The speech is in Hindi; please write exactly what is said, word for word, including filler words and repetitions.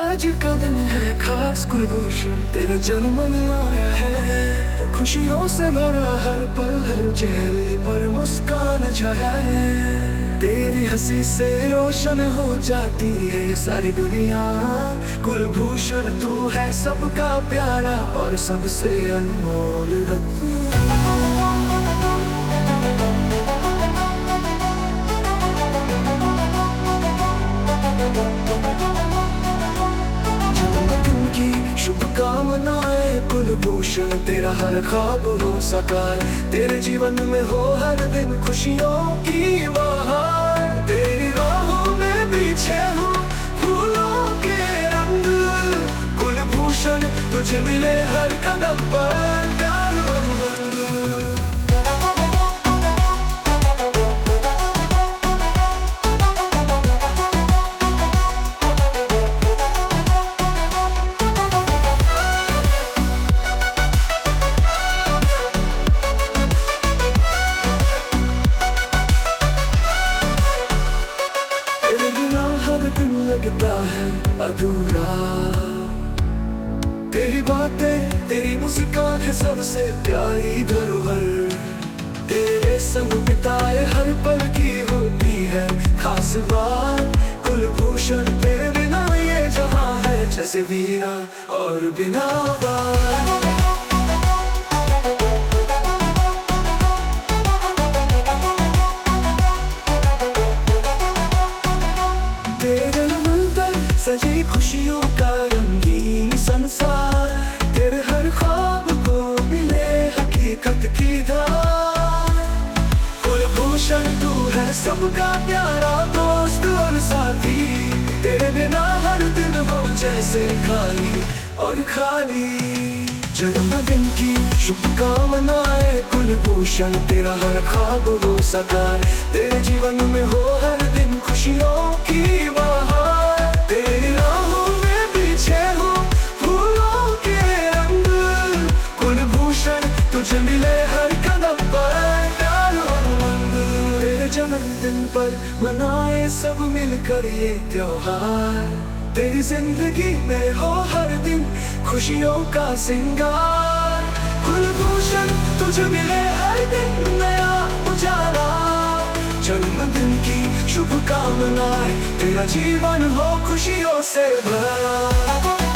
आज का दिन है खास कुलभूषण, तेरा जन्म आया है। खुशियों से भरा हर पल, हर चेहरे पर मुस्कान छाया है। तेरी हंसी से रोशन हो जाती है सारी दुनिया। कुलभूषण तू है सबका प्यारा और सबसे अनमोल रत्न। शुभकामनाएं कुलभूषण, तेरा हर ख्वाब हो साकार। तेरे जीवन में हो हर दिन खुशियों की बहार। तेरी राहों में पीछे हो फूलों के रंग। कुलभूषण तुझे मिले हर कदम पर प्यार और रंग। लगता है अधूरा, तेरी बातें तेरी मुस्कान है सबसे प्यारी धरोहर। तेरे संग बिताए हर पल की होती है खास बात। कुलभूषण तेरे बिना ये जहां है जैसे वीरा और बिना बात। सजी खुशियों का रंगीन संसार। तेरे हर ख्वाब को मिले हकीकत की धार। कुलभूषण तू है सबका प्यारा दोस्त और साथी। तेरे बिना हर दिन हो जैसे खाली और खाली। जन्मदिन की शुभकामनाएं कुलभूषण, तेरा हर ख्वाब हो साकार। तेरे जीवन में हो हर दिन खुशियों की बहार। तेरी राहों में पीछे हो फूलों के रंग। कुलभूषण तुझे मिले हर कदम पर प्यार और रंग। तेरे जन्मदिन पर मनाए सब मिलकर ये त्योहार। तेरी जिंदगी में हो हर दिन खुशियों का सिंगार। कुलभूषण तुझे मिले हर दिन नया उजाला। जन्मदिन की शुभकामनाएं, तेरा जीवन हो खुशियों से भरा।